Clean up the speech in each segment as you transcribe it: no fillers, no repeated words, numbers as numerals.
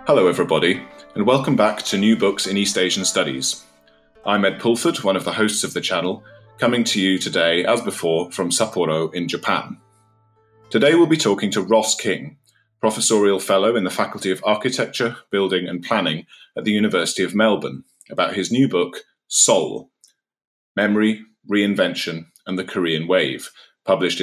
Hello everybody, and welcome back to New Books in East Asian Studies. I'm Ed Pulford, one of the hosts of the channel, coming to you today, as before, from Sapporo in Japan. Today we'll be talking to Ross King, Professorial Fellow in the Faculty of Architecture, Building and Planning at the University of Melbourne, about his new book, Seoul: Memory, Reinvention and the Korean Wave, published in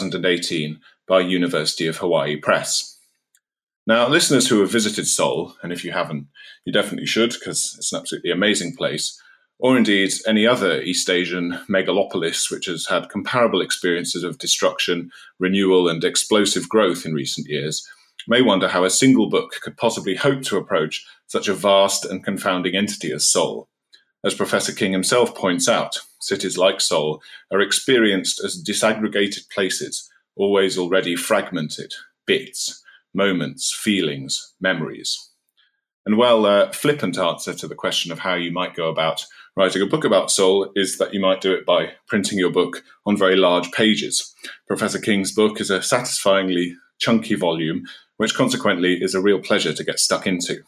2018 by University of Hawaii Press. Now, listeners who have visited Seoul, and if you haven't, you definitely should, because it's an absolutely amazing place, or indeed any other East Asian megalopolis which has had comparable experiences of destruction, renewal, and explosive growth in recent years, may wonder how a single book could possibly hope to approach such a vast and confounding entity as Seoul. As Professor King himself points out, cities like Seoul are experienced as disaggregated places, always already fragmented, bits, moments, feelings, memories. And while flippant answer to the question of how you might go about writing a book about Seoul is that you might do it by printing your book on very large pages. Professor King's book is a satisfyingly chunky volume, which consequently is a real pleasure to get stuck into.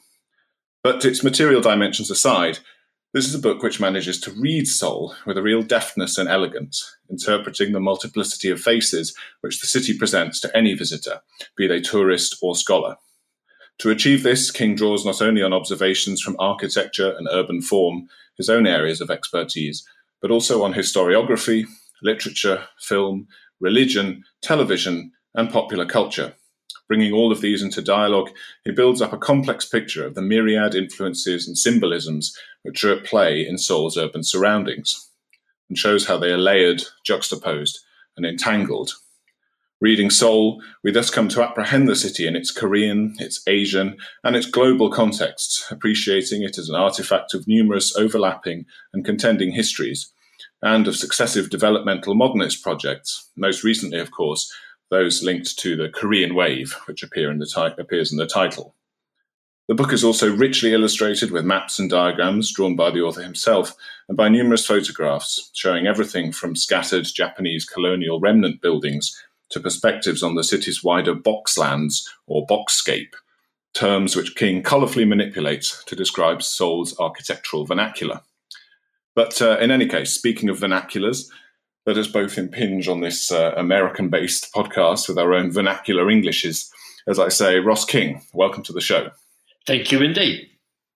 But its material dimensions aside, this is a book which manages to read Seoul with a real deftness and elegance, interpreting the multiplicity of faces which the city presents to any visitor, be they tourist or scholar. To achieve this, King draws not only on observations from architecture and urban form, his own areas of expertise, but also on historiography, literature, film, religion, television, and popular culture. Bringing all of these into dialogue, he builds up a complex picture of the myriad influences and symbolisms which are at play in Seoul's urban surroundings, and shows how they are layered, juxtaposed, and entangled. Reading Seoul, we thus come to apprehend the city in its Korean, its Asian, and its global contexts, appreciating it as an artifact of numerous overlapping and contending histories, and of successive developmental modernist projects, most recently, of course, those linked to the Korean Wave, which appears in the title. The book is also richly illustrated with maps and diagrams drawn by the author himself and by numerous photographs showing everything from scattered Japanese colonial remnant buildings to perspectives on the city's wider boxlands or boxscape, terms which King colourfully manipulates to describe Seoul's architectural vernacular. But in any case, speaking of vernaculars, let us both impinge on this American-based podcast with our own vernacular Englishes. As I say, Ross King, welcome to the show. Thank you indeed.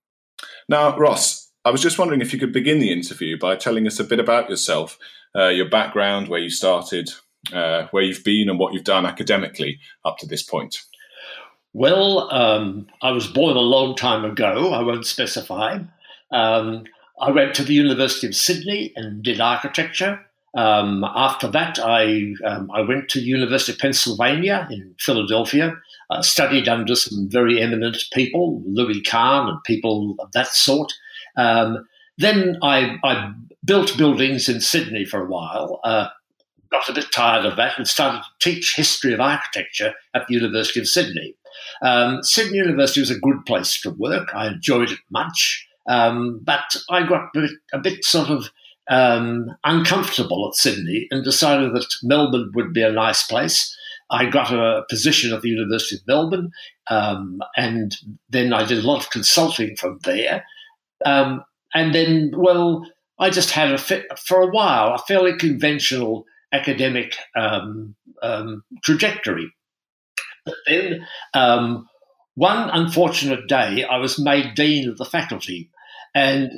Now, Ross, I was just wondering if you could begin the interview by telling us a bit about yourself, your background, where you started, where you've been and what you've done academically up to this point. Well, I was born a long time ago. I won't specify. I went to the University of Sydney and did architecture. After that, I went to the University of Pennsylvania in Philadelphia, studied under some very eminent people, Louis Kahn and people of that sort. Then I built buildings in Sydney for a while, got a bit tired of that and started to teach history of architecture at the University of Sydney. Sydney University was a good place to work. I enjoyed it much, but I got a bit sort of uncomfortable at Sydney and decided that Melbourne would be a nice place. I got a position at the University of Melbourne, and then I did a lot of consulting from there. And then, well, I just had for a while a fairly conventional academic trajectory. But then one unfortunate day I was made dean of the faculty, and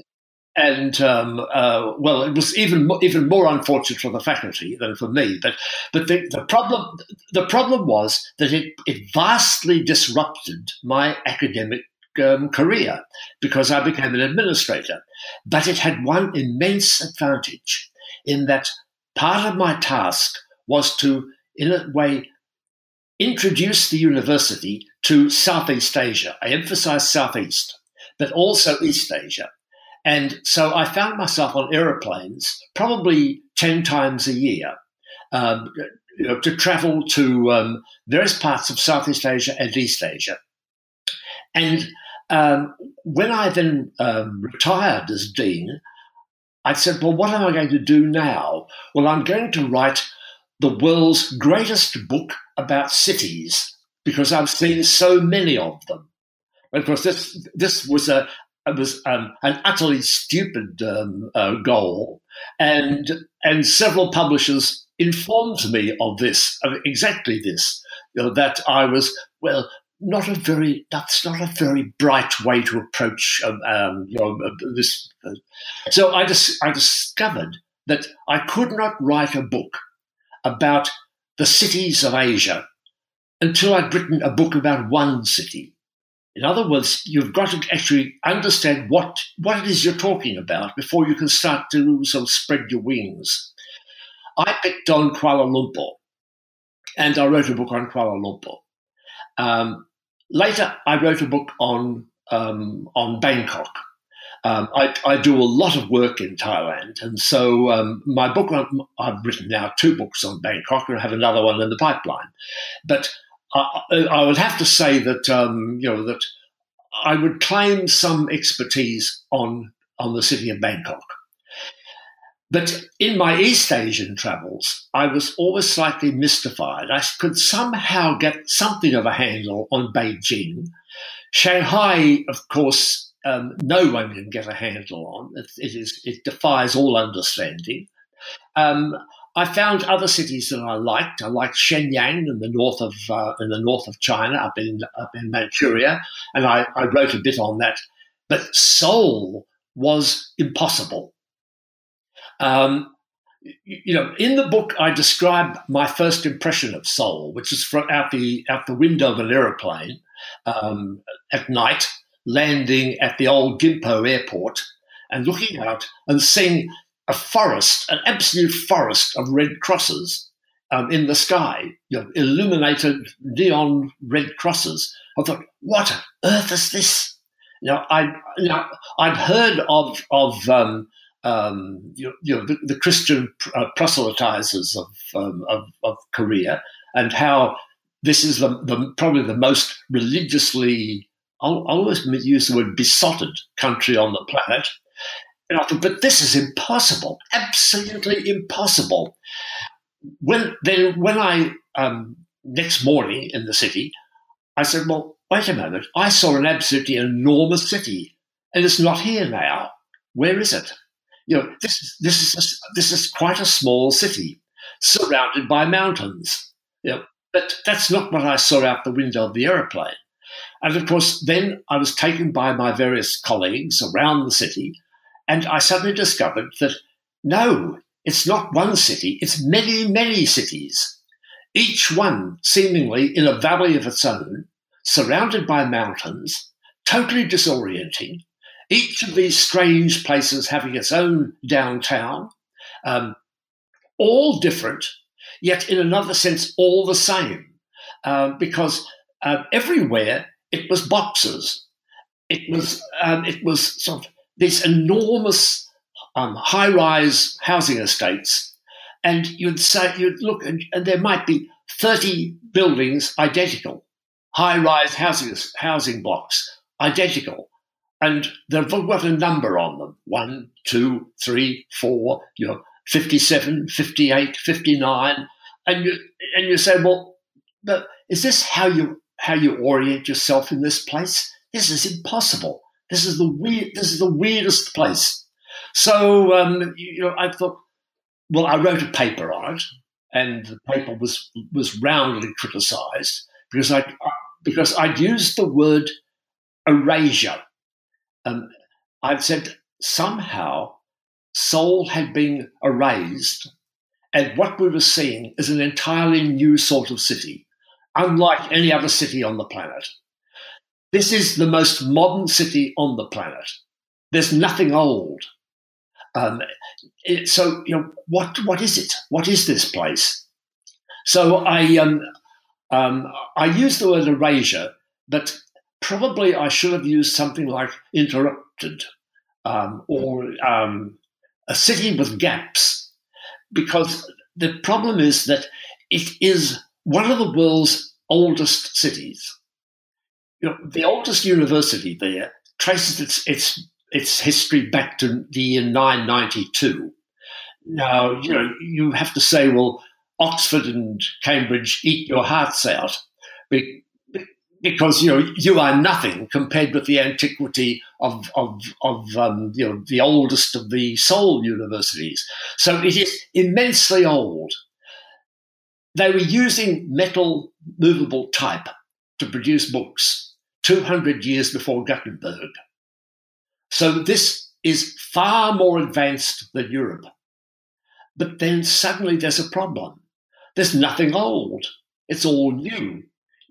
well, it was even more unfortunate for the faculty than for me. But the problem was that it vastly disrupted my academic career because I became an administrator. But it had one immense advantage in that part of my task was to, in a way, introduce the university to Southeast Asia. I emphasized Southeast, but also East Asia. And so I found myself on aeroplanes probably 10 times a year to travel to various parts of Southeast Asia and East Asia. And when I then retired as dean, I said, well, what am I going to do now? Well, I'm going to write the world's greatest book about cities because I've seen so many of them. And of course, this was an utterly stupid goal, and several publishers informed me of this, of exactly this, that I was, well, that's not a very bright way to approach this. So I discovered that I could not write a book about the cities of Asia until I'd written a book about one city. In other words, you've got to actually understand what it is you're talking about before you can start to sort of spread your wings. I picked on Kuala Lumpur, and I wrote a book on Kuala Lumpur. Later, I wrote a book on Bangkok. I do a lot of work in Thailand, and so my book, I've written now 2 books on Bangkok, and I have another one in the pipeline. But I would have to say that that I would claim some expertise on the city of Bangkok. But in my East Asian travels, I was always slightly mystified. I could somehow get something of a handle on Beijing. Shanghai, of course, no one can get a handle on. It defies all understanding. I found other cities that I liked. I liked Shenyang in the north of China, up in Manchuria, and I wrote a bit on that. But Seoul was impossible. In the book, I describe my first impression of Seoul, which is out the window of an aeroplane at night, landing at the old Gimpo airport, and looking out and seeing a forest, an absolute forest of red crosses in the sky, illuminated neon red crosses. I thought, what on earth is this? I'd heard of the Christian proselytizers of Korea, and how this is probably the most religiously, I'll always use the word besotted country on the planet. And I thought, but this is impossible, absolutely impossible. When I next morning in the city, I said, well, wait a moment, I saw an absolutely enormous city, and it's not here now. Where is it? This is quite a small city, surrounded by mountains. But that's not what I saw out the window of the aeroplane. And of course, then I was taken by my various colleagues around the city, and I suddenly discovered that, no, it's not one city, it's many, many cities, each one seemingly in a valley of its own, surrounded by mountains, totally disorienting, each of these strange places having its own downtown, all different, yet in another sense all the same, because everywhere it was boxes. It was sort of these enormous high-rise housing estates, and you'd look, and there might be 30 buildings identical, high-rise housing blocks identical, and they've got a number on them: 1, 2, 3, 4, 57, 58, 59, and you say, well, but is this how you orient yourself in this place? This is impossible. This is the weirdest place. So I thought, well, I wrote a paper on it, and the paper was roundly criticised because I'd used the word erasure. I'd said somehow Seoul had been erased, and what we were seeing is an entirely new sort of city, unlike any other city on the planet. This is the most modern city on the planet. There's nothing old. So, what is it? What is this place? So I used the word erasure, but probably I should have used something like interrupted, or a city with gaps, because the problem is that it is one of the world's oldest cities. The oldest university there traces its history back to the year 992. Now, you have to say, well, Oxford and Cambridge eat your hearts out, because you are nothing compared with the antiquity of the oldest of the Seoul universities. So it is immensely old. They were using metal movable type to produce books 200 years before Gutenberg. So this is far more advanced than Europe. But then suddenly there's a problem. There's nothing old. It's all new.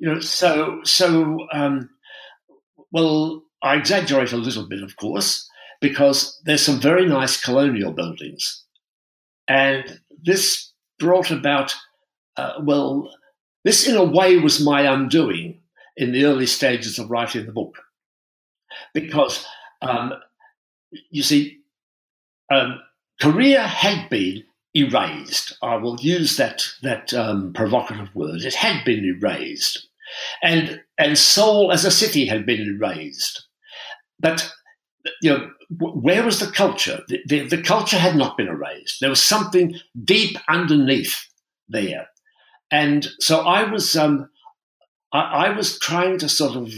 Well, I exaggerate a little bit, of course, because there's some very nice colonial buildings. And this brought about, this in a way was my undoing in the early stages of writing the book. Because, you see, Korea had been erased. I will use that provocative word. It had been erased. And Seoul as a city had been erased. But, where was the culture? The culture had not been erased. There was something deep underneath there. And so I was trying to sort of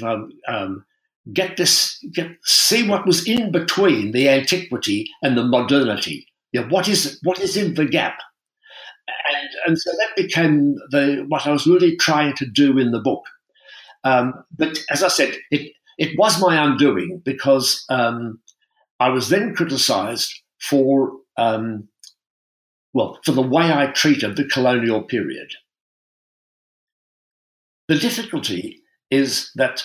see what was in between the antiquity and the modernity. What is in the gap? And so that became what I was really trying to do in the book. But as I said, it was my undoing because I was then criticised for the way I treated the colonial period. The difficulty is that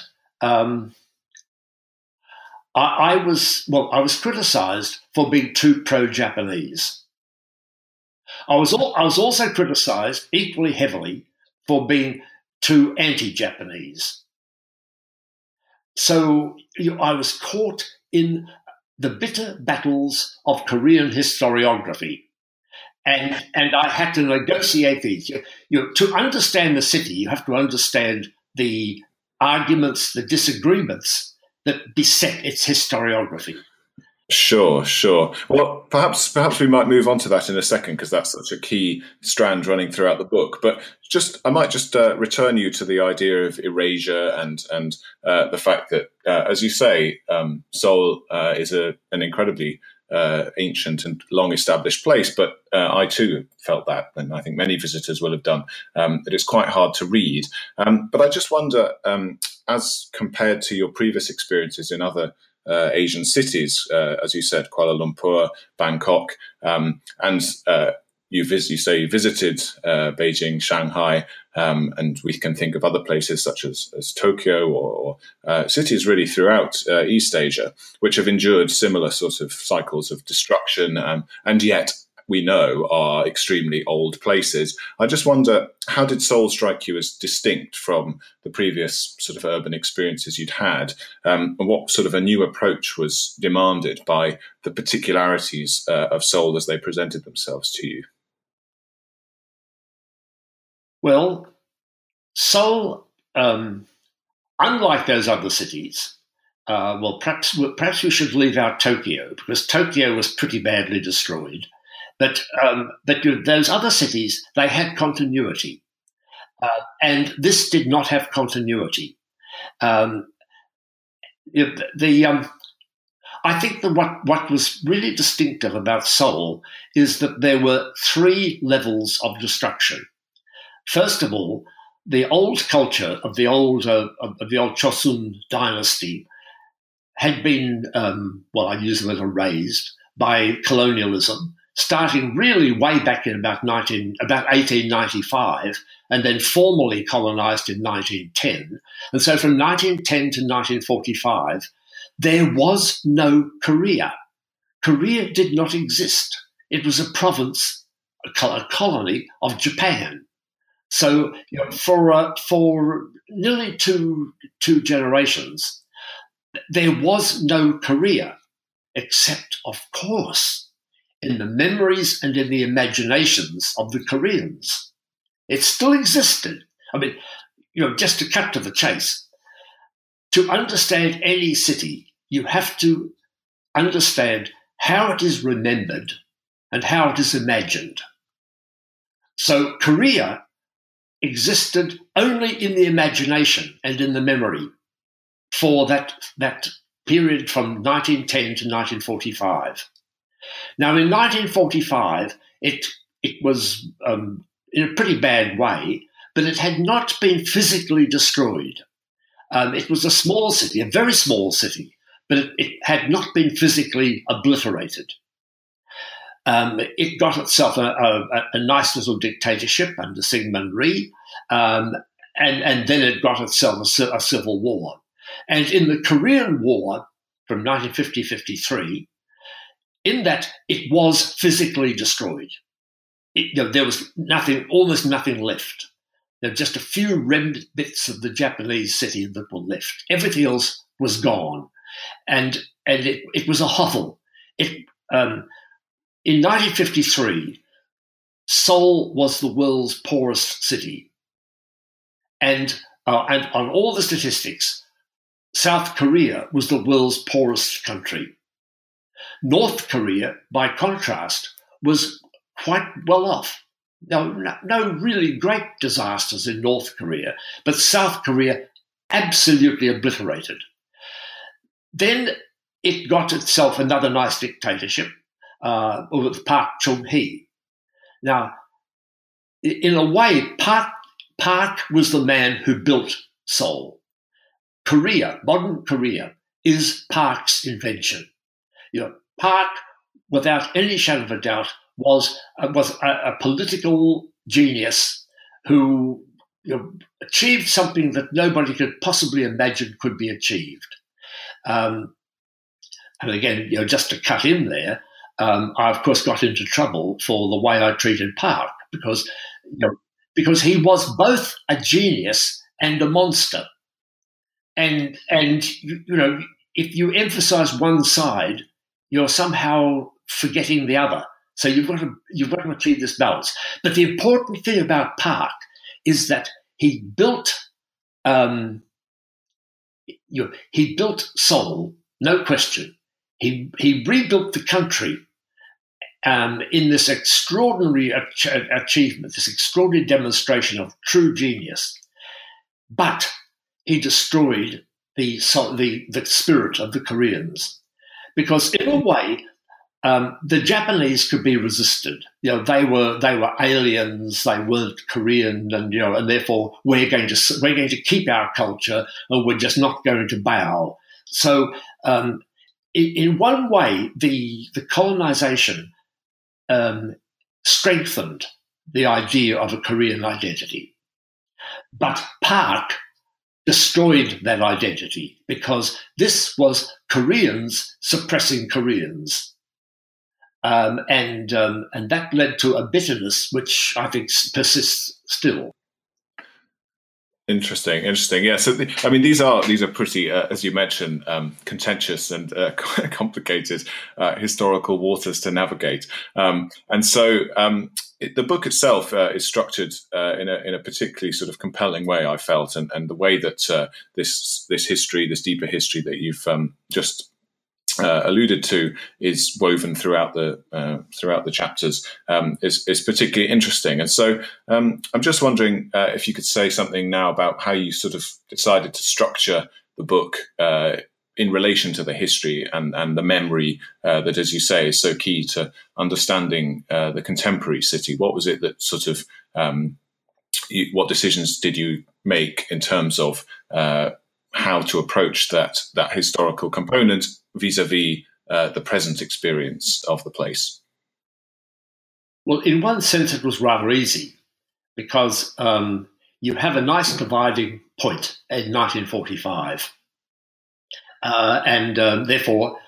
I was criticised for being too pro-Japanese. I was also criticised equally heavily for being too anti-Japanese. So I was caught in the bitter battles of Korean historiography, and I had to negotiate these. To understand the city, you have to understand the arguments, the disagreements that beset its historiography. Sure. Well, perhaps we might move on to that in a second because that's such a key strand running throughout the book. But I might just return you to the idea of erasure and the fact that, as you say, Seoul is an incredibly ancient and long-established place. But I too felt that, and I think many visitors will have done, that it's quite hard to read. But I just wonder, as compared to your previous experiences in other Asian cities, as you said, Kuala Lumpur, Bangkok, and you visited Beijing, Shanghai, and we can think of other places such as Tokyo or cities really throughout East Asia, which have endured similar sort of cycles of destruction, and yet we know are extremely old places. I just wonder, how did Seoul strike you as distinct from the previous sort of urban experiences you'd had? And what sort of a new approach was demanded by the particularities of Seoul as they presented themselves to you? Well, Seoul, unlike those other cities, perhaps we should leave out Tokyo, because Tokyo was pretty badly destroyed. But those other cities, they had continuity, and this did not have continuity. I think that what was really distinctive about Seoul is that there were three levels of destruction. First of all, the old culture of the old Chosun dynasty had been, I use the word erased by colonialism, starting really way back in about 1895, and then formally colonized in 1910. And so from 1910 to 1945, there was no Korea. Korea did not exist. It was a province, a colony of Japan. So for nearly two generations, there was no Korea, except, of course, in the memories and in the imaginations of the Koreans. It still existed. I mean, just to cut to the chase, to understand any city, you have to understand how it is remembered and how it is imagined. So Korea existed only in the imagination and in the memory for that period from 1910 to 1945. Now, in 1945, it was in a pretty bad way, but it had not been physically destroyed. It was a small city, a very small city, but it had not been physically obliterated. It got itself a nice little dictatorship under Syngman Rhee, and then it got itself a civil war. And in the Korean War from 1950-53, in that it was physically destroyed. There was almost nothing left. There were just a few remnant bits of the Japanese city that were left. Everything else was gone, and it was a hovel. In 1953, Seoul was the world's poorest city, and on all the statistics, South Korea was the world's poorest country. North Korea, by contrast, was quite well off. No really great disasters in North Korea, but South Korea absolutely obliterated. Then it got itself another nice dictatorship with Park Chung-hee. Now, in a way, Park was the man who built Seoul. Korea, modern Korea, is Park's invention. Park, without any shadow of a doubt, was a political genius who achieved something that nobody could possibly imagine could be achieved. And again, just to cut in there, I of course got into trouble for the way I treated Park because he was both a genius and a monster. And if you emphasize one side, you're somehow forgetting the other. So you've got to achieve this balance. But the important thing about Park is that he built Seoul, no question. He rebuilt the country in this extraordinary achievement, this extraordinary demonstration of true genius. But he destroyed the spirit of the Koreans, because in a way, the Japanese could be resisted. They were aliens. They weren't Korean, and therefore we're going to keep our culture, and we're just not going to bow. So, in one way, the colonization strengthened the idea of a Korean identity, but Park destroyed that identity because this was Koreans suppressing Koreans. And that led to a bitterness which I think persists still. Interesting. Yeah. So, these are pretty, as you mentioned, contentious and complicated historical waters to navigate. And so, the book itself is structured in a particularly sort of compelling way, I felt, and the way that this history, this deeper history that you've just alluded to, is woven throughout the chapters, is particularly interesting. And so I'm just wondering if you could say something now about how you sort of decided to structure the book in relation to the history and the memory that, as you say, is so key to understanding the contemporary city. What was it that sort of what decisions did you make in terms of how to approach that historical component vis-a-vis the present experience of the place? Well, in one sense, it was rather easy because you have a nice dividing point in 1945. Therefore,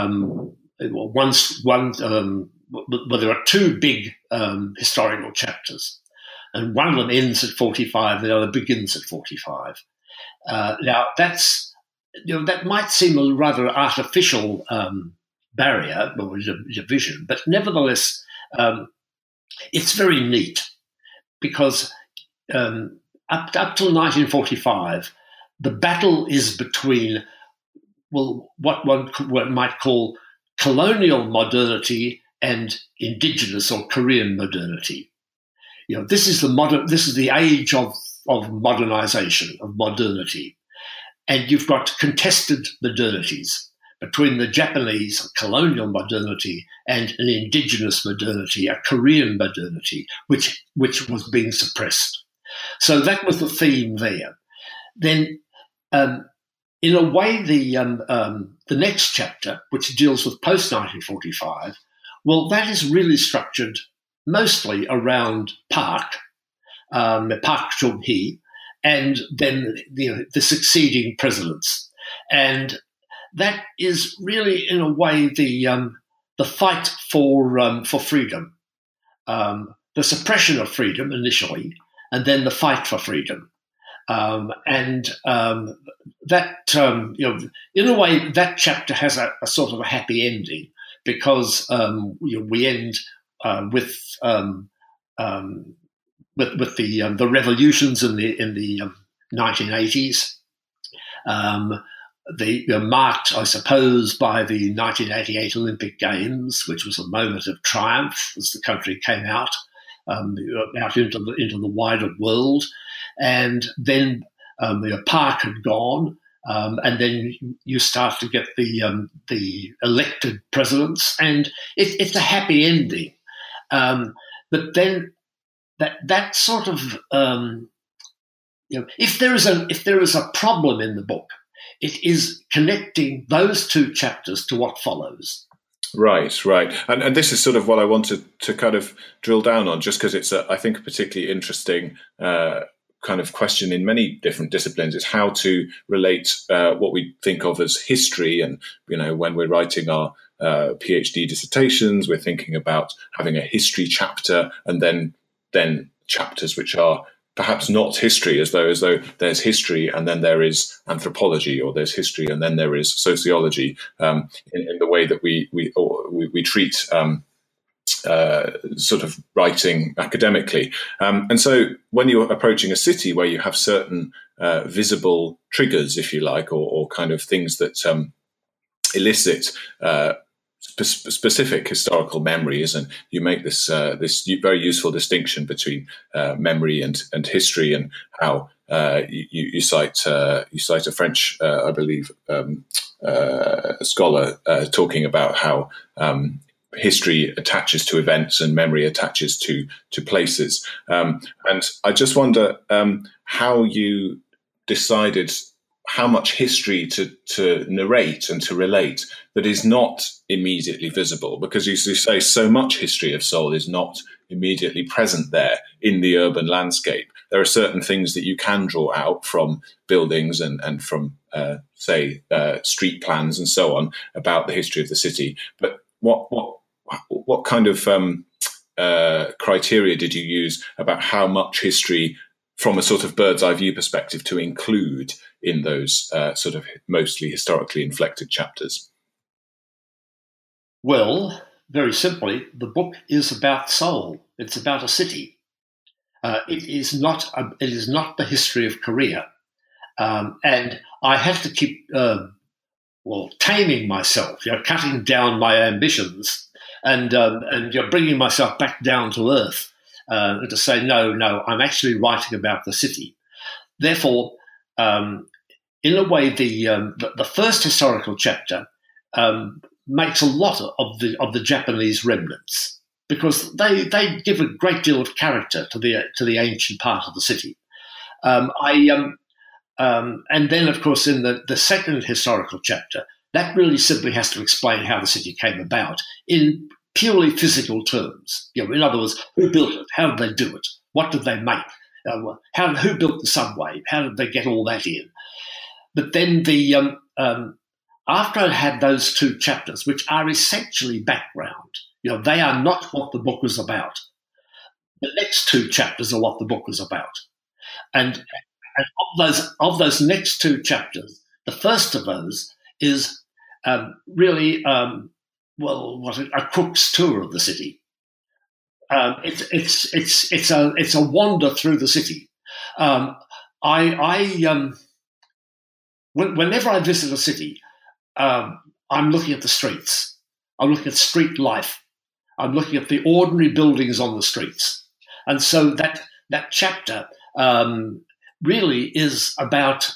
there are two big historical chapters, and one of them ends at 45, the other begins at 45. Now, that might seem a rather artificial barrier or division, but nevertheless, it's very neat because up till 1945, the battle is between what one might call colonial modernity and indigenous or Korean modernity. this is the age of modernization, of modernity, and you've got contested modernities between the Japanese colonial modernity and an indigenous modernity, a Korean modernity, which was being suppressed. So that was the theme there. Then, in a way, the next chapter, which deals with post-1945, well, that is really structured mostly around Park Chung-hee, and then the succeeding presidents. And that is really, in a way, the fight for freedom, the suppression of freedom initially, and then the fight for freedom. That in a way, that chapter has a sort of a happy ending, because we end with the revolutions in the 1980s. Marked, I suppose, by the 1988 Olympic Games, which was a moment of triumph as the country came out into the wider world, and then Park had gone, and then you start to get the elected presidents, and it's a happy ending. But then that sort of if there is a problem in the book, it is connecting those two chapters to what follows. Right. And this is sort of what I wanted to kind of drill down on, just because it's, I think, a particularly interesting kind of question in many different disciplines, is how to relate what we think of as history. And, when we're writing our PhD dissertations, we're thinking about having a history chapter and then chapters which are perhaps not history, as though there's history and then there is anthropology, or there's history and then there is sociology, in the way that we treat sort of writing academically. And so when you're approaching a city where you have certain visible triggers, if you like, or kind of things that elicit specific historical memories, and you make this very useful distinction between memory and history, and how you cite a French, I believe, scholar talking about how history attaches to events and memory attaches to places. And I just wonder how you decided how much history to narrate and to relate that is not immediately visible, because as you say, so much history of Seoul is not immediately present there in the urban landscape. There are certain things that you can draw out from buildings and from, say, street plans and so on about the history of the city. But what kind of criteria did you use about how much history, from a sort of bird's eye view perspective, to include in those sort of mostly historically inflected chapters? Well, very simply, the book is about Seoul. It's about a city. It is not the history of Korea, and I have to keep taming myself, cutting down my ambitions, and bringing myself back down to earth, to say no, I'm actually writing about the city. Therefore, in a way, the first historical chapter makes a lot of the Japanese remnants, because they give a great deal of character to the ancient part of the city. And then, of course, in the second historical chapter, that really simply has to explain how the city came about in purely physical terms. In other words, who built it? How did they do it? What did they make? Who built the subway? How did they get all that in? But then after I had those two chapters, which are essentially background, they are not what the book was about. The next two chapters are what the book was about. And of those next two chapters, the first of those is really a cook's tour of the city. It's a wander through the city. Whenever I visit a city, I'm looking at the streets. I'm looking at street life. I'm looking at the ordinary buildings on the streets. And so that chapter really is about,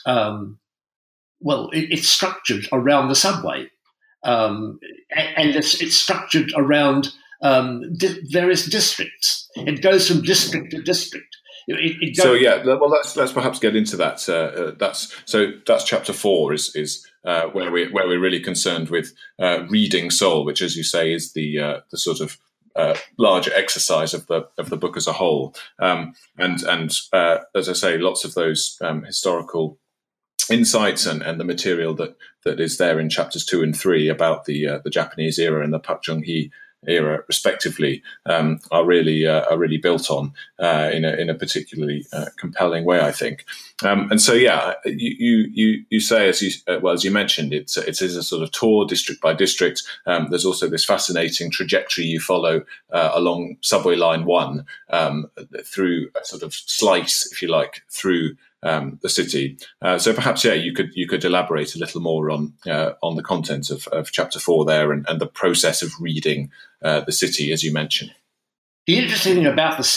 it's structured around the subway. And it's structured around various districts. It goes from district to district. Well, let's perhaps get into that. That's chapter 4 is where we're really concerned with reading Soul, which, as you say, is the sort of larger exercise of the book as a whole. And as I say, lots of those historical insights and the material that is there in chapters 2 and 3 about the Japanese era and the Park Chung-hee era, respectively, are really built on in a particularly compelling way, I think. And so, you say, as you mentioned, it is a sort of tour district by district. There's also this fascinating trajectory you follow along subway line 1 through a sort of slice, if you like, through the city. So perhaps, you could elaborate a little more on the content of chapter 4 there and the process of reading the city, as you mentioned. The interesting thing about the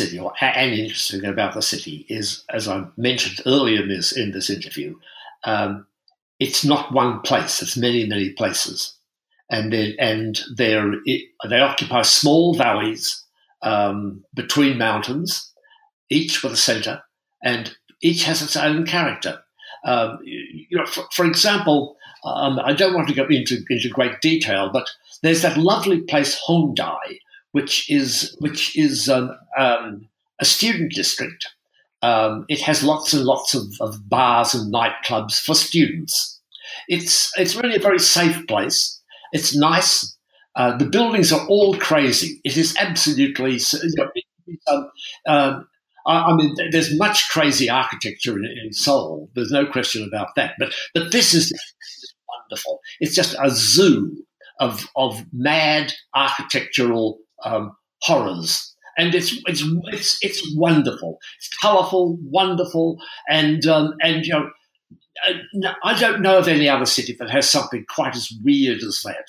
city is, as I mentioned earlier in this interview, it's not one place; it's many, many places, and they occupy small valleys between mountains, each with a centre, and each has its own character. For example, I don't want to go into great detail, but there's that lovely place Hongdae, which is a student district. It has lots and lots of bars and nightclubs for students. It's really a very safe place. It's nice. The buildings are all crazy. It is absolutely. There's much crazy architecture in Seoul. There's no question about that. But this is wonderful. It's just a zoo of mad architectural horrors, and it's wonderful. It's colourful, wonderful, and I don't know of any other city that has something quite as weird as that.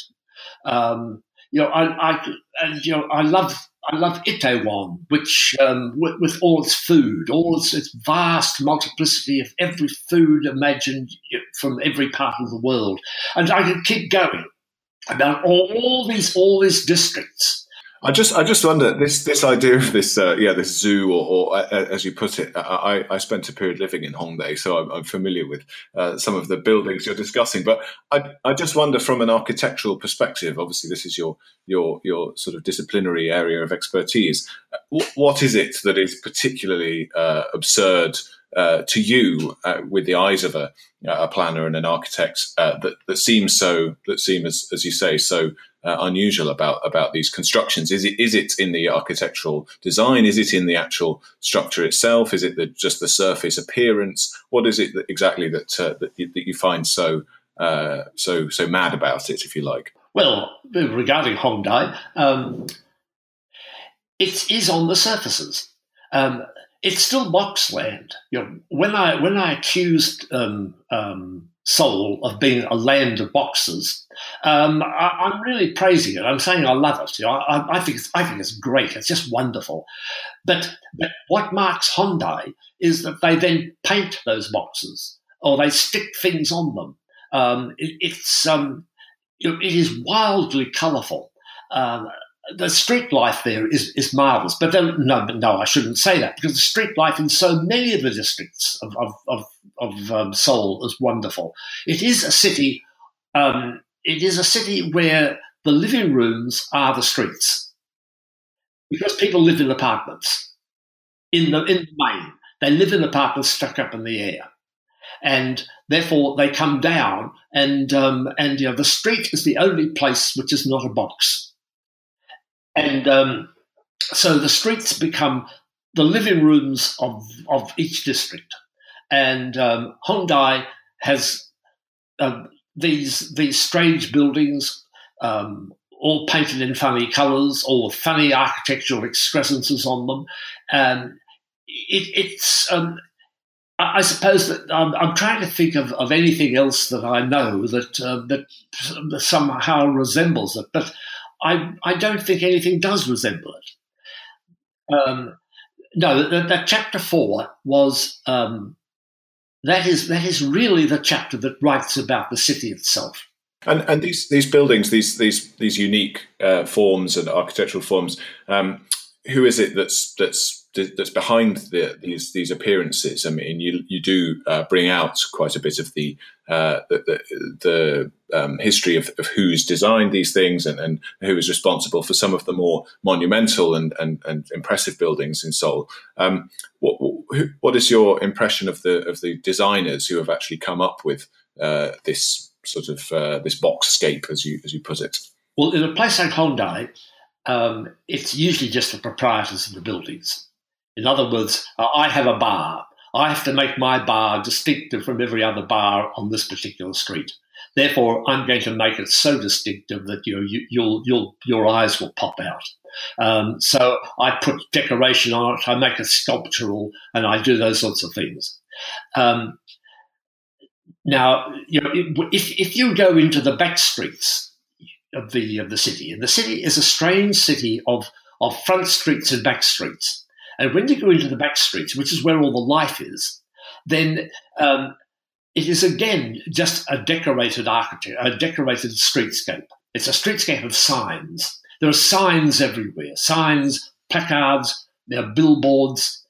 I love Itaewon, which with all its food, all its vast multiplicity of every food imagined from every part of the world, and I could keep going about all these districts. I just wonder this idea of this zoo or as you put it. I spent a period living in Hongdae, so I'm familiar with some of the buildings you're discussing. But I just wonder, from an architectural perspective, obviously this is your sort of disciplinary area of expertise. What is it that is particularly absurd to you with the eyes of a planner and an architect that seem as you say, so unusual about these constructions? Is it in the architectural design? Is it in the actual structure itself? Is it just the surface appearance? What is it exactly that you find so mad about it, if you like? Well, regarding Hongdae, it is on the surfaces. It's still boxland. When I accused Seoul of being a land of boxes, I'm really praising it. I'm saying I love it. I think it's great. It's just wonderful. But what marks Hongdae is that they then paint those boxes or they stick things on them. It is wildly colourful. The street life there is marvellous, but no, I shouldn't say that, because the street life in so many of the districts of Seoul is wonderful. It is a city. It is a city where the living rooms are the streets, because people live in apartments. In the main, they live in apartments stuck up in the air, and therefore they come down, and the street is the only place which is not a box. And so the streets become the living rooms of each district. And Hongdae has these strange buildings, all painted in funny colours, all with funny architectural excrescences on them. And I suppose that I'm trying to think of anything else that I know that somehow resembles it, but I don't think anything does resemble it. No, that chapter 4 was that is really the chapter that writes about the city itself. And these buildings, these unique forms and architectural forms, who is it that's behind these appearances? I mean, you do bring out quite a bit of the history of who's designed these things and who is responsible for some of the more monumental and impressive buildings in Seoul. What is your impression of the designers who have actually come up with this sort of this boxscape, as you put it? Well, in a place like Hongdae, it's usually just the proprietors of the buildings. In other words, I have a bar. I have to make my bar distinctive from every other bar on this particular street. Therefore, I'm going to make it so distinctive that your eyes will pop out. So I put decoration on it. I make it sculptural, and I do those sorts of things. Now, if you go into the back streets of the city, and the city is a strange city of front streets and back streets. And when you go into the back streets, which is where all the life is, then it is again just a decorated streetscape. It's a streetscape of signs. There are signs everywhere: signs, placards, there are billboards,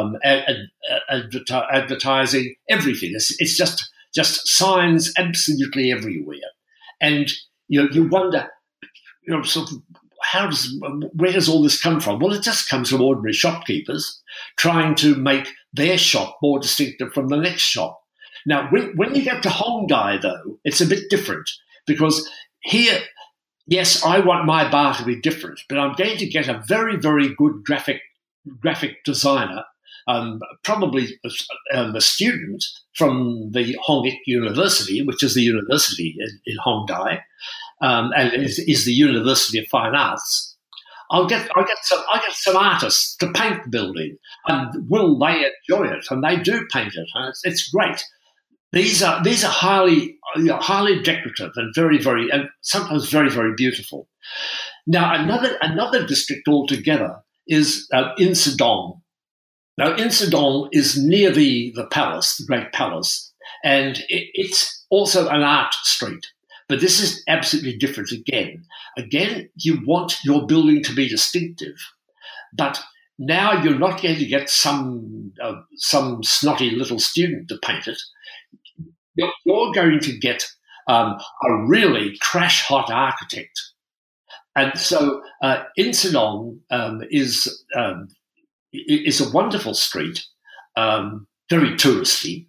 advertising, everything. It's just signs absolutely everywhere. And you wonder, sort of, where does all this come from? Well, it just comes from ordinary shopkeepers trying to make their shop more distinctive from the next shop. Now, when you get to Hongdae, though, it's a bit different, because here, yes, I want my bar to be different, but I'm going to get a very, very good graphic designer, probably a student from the Hongik University, which is the university in Hongdae, and is the University of Fine Arts. I'll get some artists to paint the building, and will they enjoy it? And they do paint it, and it's great. These are highly decorative and very, very, and sometimes very, very beautiful. Now, another district altogether is Insadong. Now, Insadong is near the palace, the Great Palace, and it's also an art street. But this is absolutely different again. Again, you want your building to be distinctive, but now you're not going to get some snotty little student to paint it. You're going to get a really crash-hot architect. And so Insadong is a wonderful street, very touristy.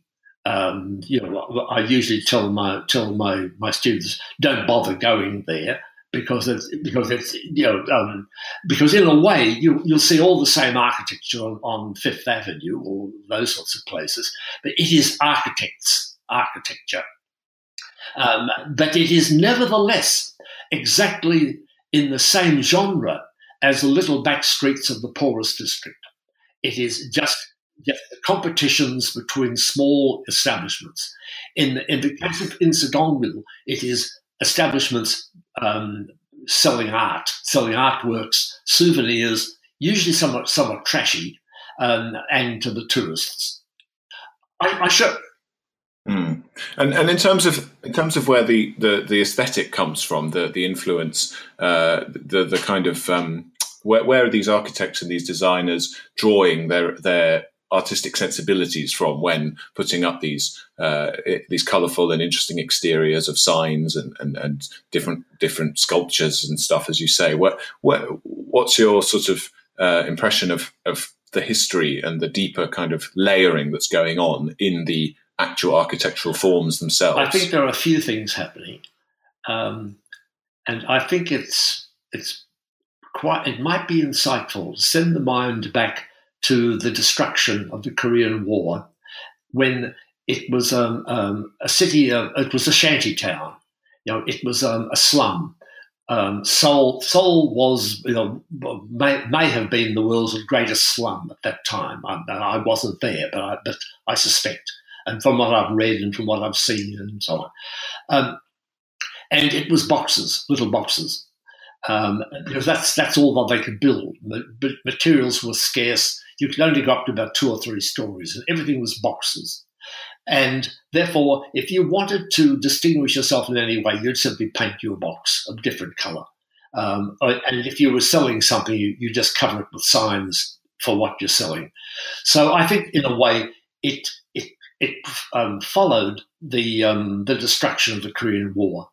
I usually tell my students, don't bother going there because in a way you'll see all the same architecture on Fifth Avenue or those sorts of places, but it is architecture. But it is nevertheless exactly in the same genre as the little back streets of the poorest district. It is just the competitions between small establishments. In the case of Insadong, it is establishments selling artworks, souvenirs, usually somewhat trashy, and to the tourists. I show. Mm. And in terms of where the aesthetic comes from, the influence, the kind of where are these architects and these designers drawing their artistic sensibilities from when putting up these colourful and interesting exteriors of signs and different sculptures and stuff, as you say? What's your sort of impression of the history and the deeper kind of layering that's going on in the actual architectural forms themselves? I think there are a few things happening, and I think it might be insightful to send the mind back to the destruction of the Korean War, when it was a city. It was a shanty town. It was a slum. Seoul was, may have been the world's greatest slum at that time. I wasn't there, but I suspect, and from what I've read and from what I've seen and so on. And it was little boxes, because that's all that they could build. But materials were scarce. you could only go up to about 2 or 3 stories, and everything was boxes. And therefore, if you wanted to distinguish yourself in any way, you'd simply paint your box a different colour. And if you were selling something, you just cover it with signs for what you're selling. So I think, in a way, it followed the destruction of the Korean War.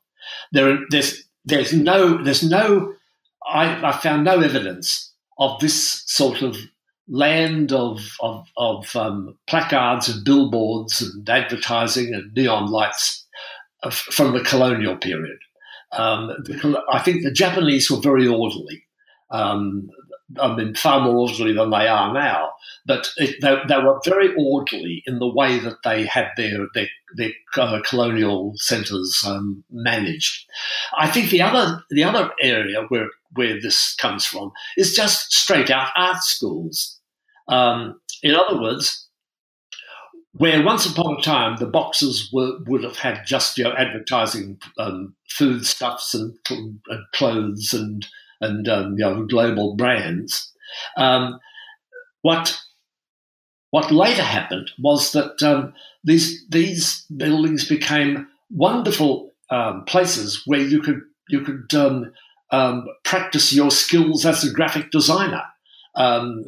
I found no evidence of this sort of land of placards and billboards and advertising and neon lights from the colonial period. I think the Japanese were very orderly. Far more orderly than they are now. But they were very orderly in the way that they had their colonial centres managed. I think the other area where this comes from is just straight out art schools. In other words, where once upon a time the boxes would have had just advertising foodstuffs and clothes and global brands. What later happened was that these buildings became wonderful places where you could practice your skills as a graphic designer. One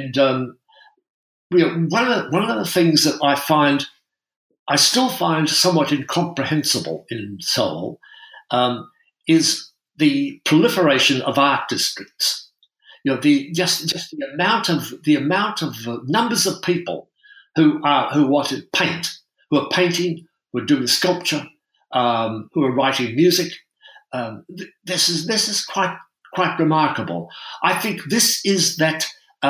of the things that I still find somewhat incomprehensible in Seoul is the proliferation of art districts. The amount of numbers of people who want to paint, who are painting, who are doing sculpture, who are writing music. This is quite remarkable. I think this is that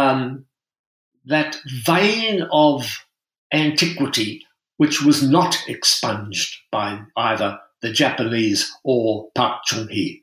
vein of antiquity which was not expunged by either the Japanese or Park Chung-hee.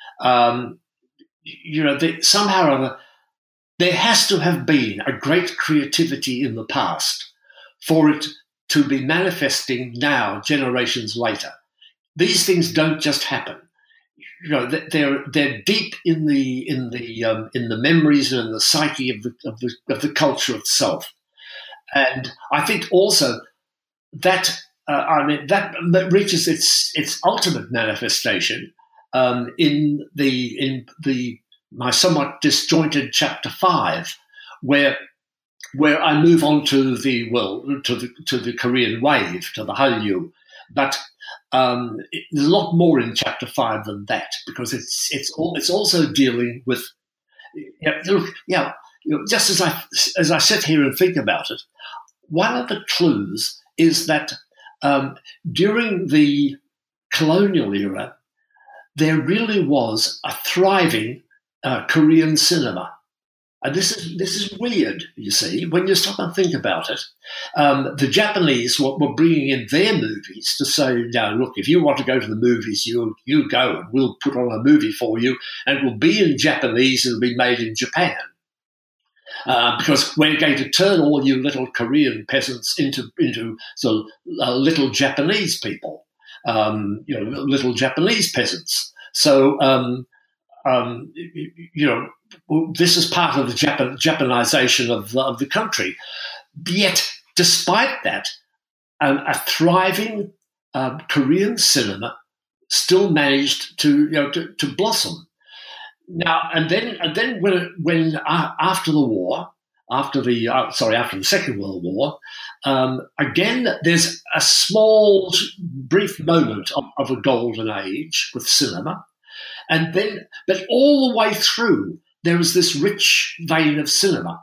Somehow or other, there has to have been a great creativity in the past for it to be manifesting now, generations later. These things don't just happen. They're deep in the memories and in the psyche of the culture itself. And I think also that that reaches its ultimate manifestation in my somewhat disjointed chapter 5, where I move on to the Korean wave, to the Hallyu, but there's a lot more in chapter 5 than that, because it's also dealing with just as I sit here and think about it, one of the clues is that during the colonial era, there really was a thriving Korean cinema. And this is weird, you see, when you stop and think about it. The Japanese were bringing in their movies to say, now, look, if you want to go to the movies, you go and we'll put on a movie for you, and it will be in Japanese and it'll be made in Japan. Because we're going to turn all you little Korean peasants into sort of little Japanese people, little Japanese peasants. So, this is part of the Japanization of the country. Yet, despite that, a thriving Korean cinema still managed to blossom. Now and then, when after the war, after the Second World War, again there's a small, brief moment of a golden age with cinema, and then, but all the way through there is this rich vein of cinema.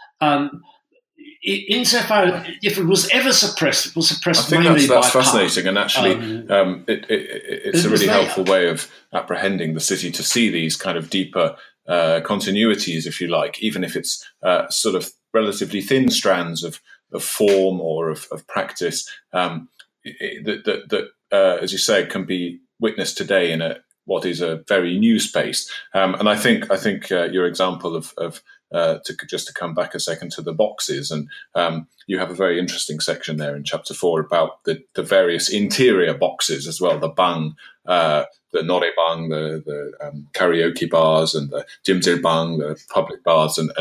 Insofar, if it was ever suppressed, it was suppressed mainly by I think that's fascinating, and actually, it's a really helpful way of apprehending the city, to see these kind of deeper continuities, if you like, even if it's sort of relatively thin strands of form or of practice that as you say, can be witnessed today in what is a very new space. And I think your example of to come back a second to the boxes, and you have a very interesting section there in chapter 4 about the various interior boxes as well, the bang, the norebang, the karaoke bars, and the jimjilbang, the public bars, and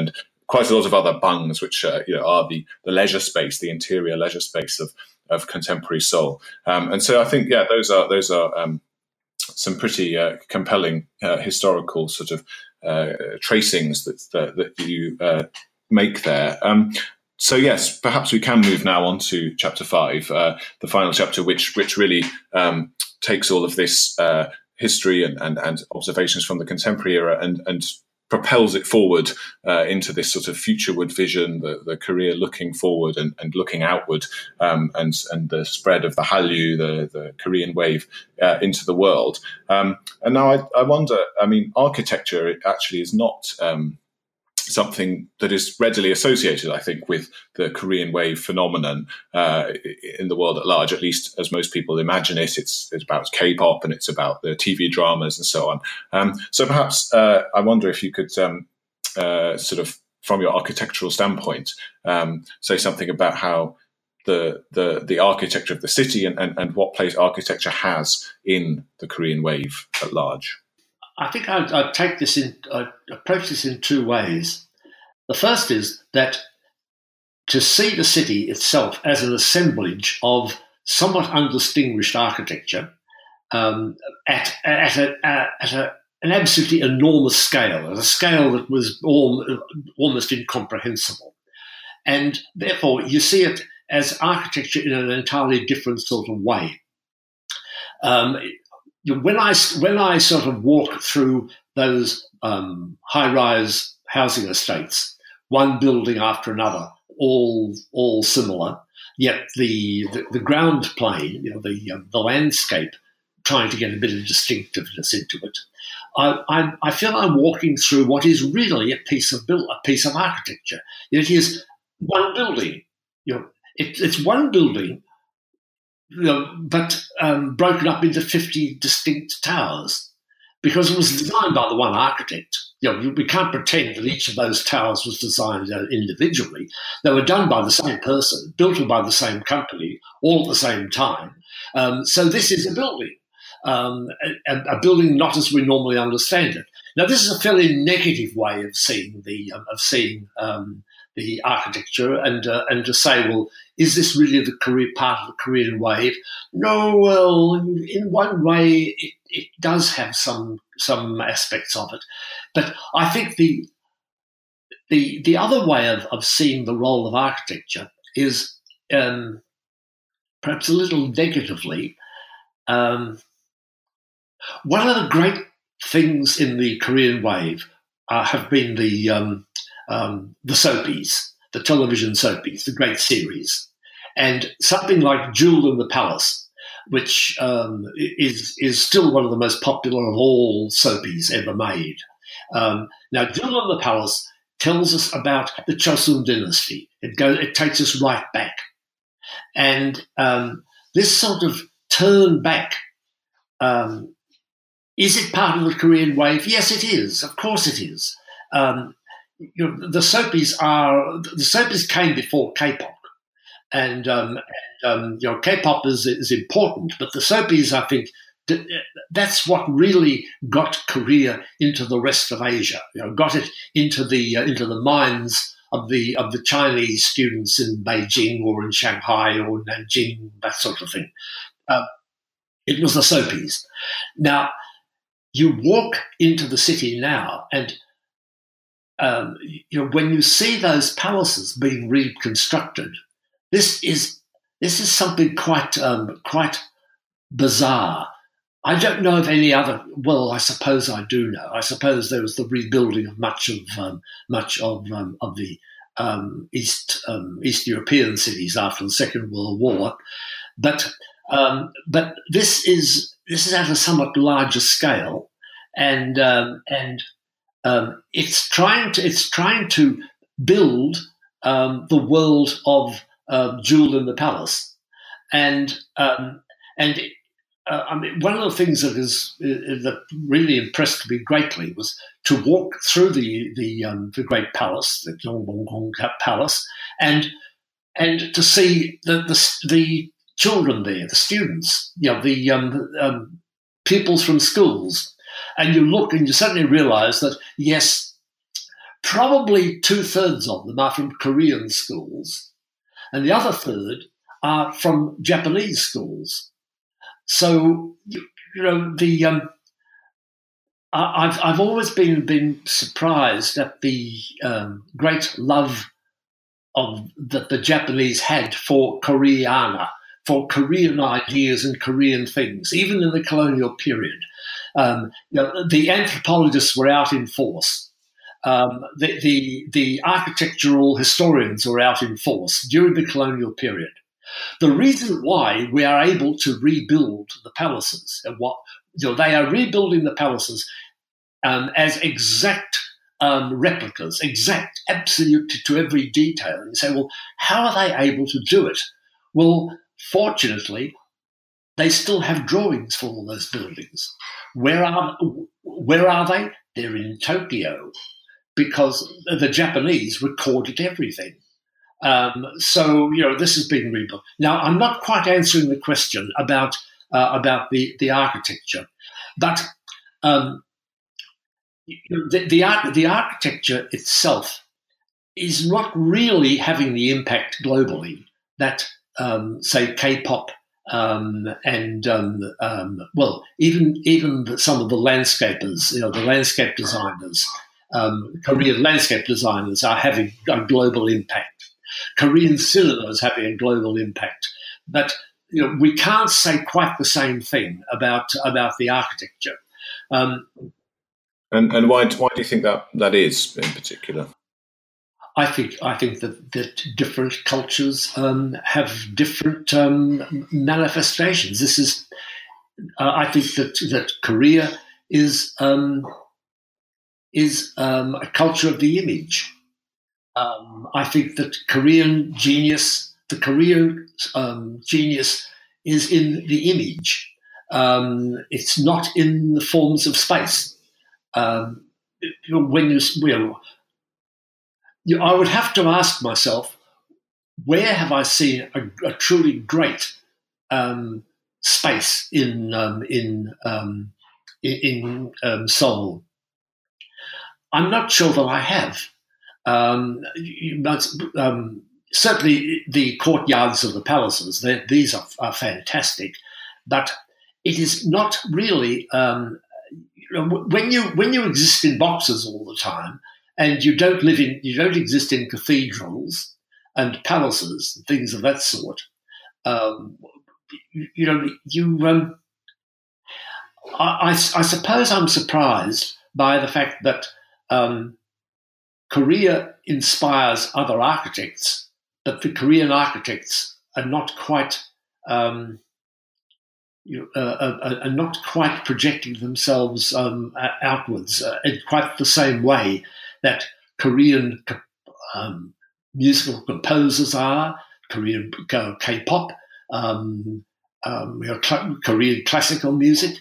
quite a lot of other bungs, which are the leisure space, the interior leisure space of contemporary Seoul. And so I think, those are some pretty compelling historical sort of tracings that you make there. So yes, perhaps we can move now on to chapter 5, the final chapter, which really takes all of this history and observations from the contemporary era and propels it forward into this sort of futureward vision, the Korea looking forward and looking outward, and the spread of the Hallyu, the Korean wave, into the world. And now I wonder, I mean, architecture actually is not something that is readily associated, I think, with the Korean wave phenomenon in the world at large, at least as most people imagine it. It's about K-pop and it's about the TV dramas and so on. So perhaps I wonder if you could sort of, from your architectural standpoint, say something about how the architecture of the city and what place architecture has in the Korean wave at large. I think I'd approach this in two ways. The first is that to see the city itself as an assemblage of somewhat undistinguished architecture at an absolutely enormous scale, at a scale that was almost incomprehensible. And therefore, you see it as architecture in an entirely different sort of way. When I sort of walk through those high-rise housing estates, one building after another, all similar, yet the ground plane, the landscape, trying to get a bit of distinctiveness into it, I feel I'm walking through what is really a piece of architecture. It is one building. It's one building, but broken up into 50 distinct towers, because it was designed by the one architect. We can't pretend that each of those towers was designed individually. They were done by the same person, built by the same company, all at the same time. So this is a building, a building not as we normally understand it. Now, this is a fairly negative way of seeing the architecture, and to say, well, is this really the part of the Korean wave? No, well, in one way, it does have some aspects of it, but I think the other way of seeing the role of architecture is perhaps a little negatively. One of the great things in the Korean wave have been the soapies, the television soapies, the great series, and something like Jewel in the Palace, which is still one of the most popular of all soapies ever made. Now, Jewel in the Palace tells us about the Chosun dynasty. It takes us right back, and this sort of turn back. Is it part of the Korean wave? Yes, it is. Of course, it is. The soapies came before K-pop, and K-pop is important, but the soapies, I think, that's what really got Korea into the rest of Asia. Got it into the minds of the Chinese students in Beijing or in Shanghai or Nanjing, that sort of thing. It was the soapies. Now, you walk into the city now, and when you see those palaces being reconstructed, this is something quite bizarre. I don't know of any other. Well, I suppose I do know. I suppose there was the rebuilding of much of the East European cities after the Second World War, but this is at a somewhat larger scale, and it's trying to build the world of Jewel in the Palace, and I mean, one of the things that really impressed me greatly was to walk through the great palace, the Gyeongbokgung Palace, and to see the children there, the students, the pupils from schools, and you look and you suddenly realise that yes, Probably 2/3 of them are from Korean schools, and the other third are from Japanese schools. So, I've always been surprised at the great love that the Japanese had for Koreana, for Korean ideas and Korean things, even in the colonial period. The anthropologists were out in force. The architectural historians were out in force during the colonial period. The reason why we are able to rebuild the palaces, and they are rebuilding the palaces as exact replicas, exact, absolute to every detail. And you say, well, how are they able to do it? Well, fortunately, they still have drawings for all those buildings. Where are they? They're in Tokyo, because the Japanese recorded everything. So this has been rebuilt. Now, I'm not quite answering the question about the architecture, but the architecture itself is not really having the impact globally that, say, K-pop and even some of the landscapers, the landscape designers, Korean landscape designers are having a global impact. Korean cinema is having a global impact, but we can't say quite the same thing about the architecture. And why do you think that is in particular? I think that different cultures have different manifestations. This is, I think that Korea is a culture of the image. I think that the Korean genius is in the image. It's not in the forms of space. I would have to ask myself, where have I seen a truly great space in Seoul? I'm not sure that I have. Certainly, the courtyards of the palaces, these are fantastic, but it is not really. When you exist in boxes all the time, and you don't exist in cathedrals and palaces and things of that sort. I suppose I'm surprised by the fact that Korea inspires other architects, but the Korean architects are not quite projecting themselves outwards in quite the same way that Korean musical composers are, Korean K-pop, Korean classical music.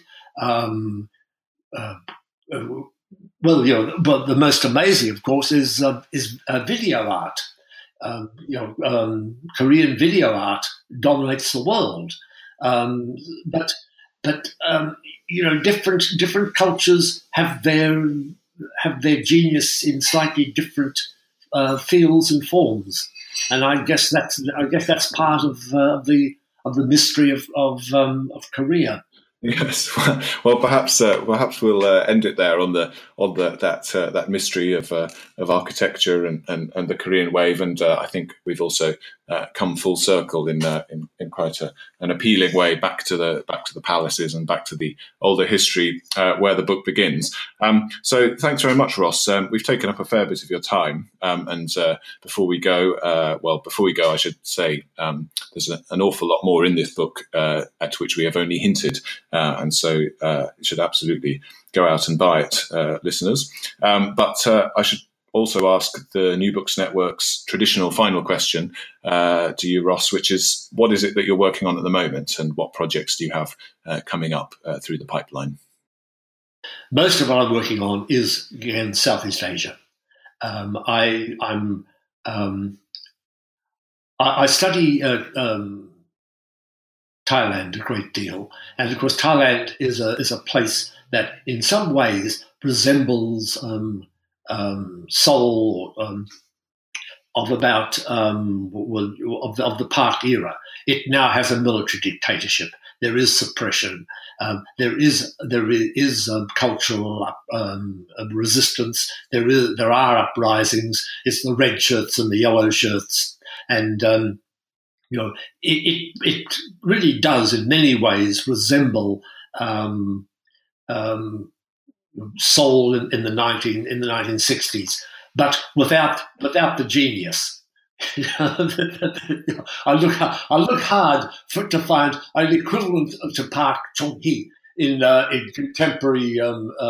But the most amazing, of course, is video art. Korean video art dominates the world. But different cultures have their genius in slightly different fields and forms, and I guess that's part of the mystery of Korea. Yes, well, perhaps we'll end it there on that mystery of architecture and the Korean wave, and I think we've also come full circle in quite an appealing way back to the palaces and back to the older history where the book begins. So thanks very much, Ross. We've taken up a fair bit of your time, and before we go, I should say there's an awful lot more in this book at which we have only hinted. And so you should absolutely go out and buy it, listeners. But I should also ask the New Books Network's traditional final question to you, Ross, which is, what is it that you're working on at the moment, and what projects do you have coming up through the pipeline? Most of what I'm working on is, again, Southeast Asia. I study Thailand a great deal, and of course Thailand is a place that in some ways resembles Seoul of about of the Park era. It now has a military dictatorship. There is suppression. There is cultural resistance. There are uprisings. It's the red shirts and the yellow shirts, and it really does in many ways resemble Seoul in the 1960s, but without the genius. I look hard to find an equivalent to Park Chung-hee in contemporary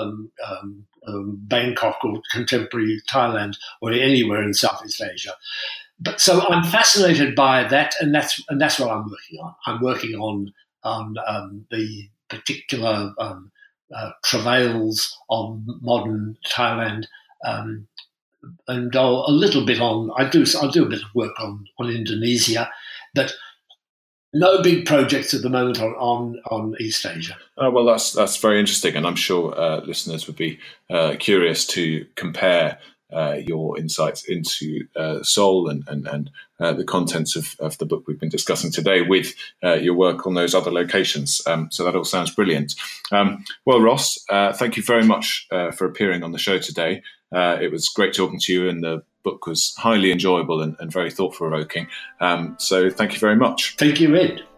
Bangkok or contemporary Thailand or anywhere in Southeast Asia. But so I'm fascinated by that, and that's what I'm working on. I'm working on the particular travails of modern Thailand. And a little bit on, I'll do a bit of work on Indonesia, but no big projects at the moment on East Asia. Well, that's very interesting, and I'm sure listeners would be curious to compare your insights into Seoul and the contents of the book we've been discussing today with your work on those other locations. So that all sounds brilliant. Well, Ross, thank you very much for appearing on the show today. It was great talking to you, and the book was highly enjoyable and very thought-provoking. So thank you very much. Thank you, Ed.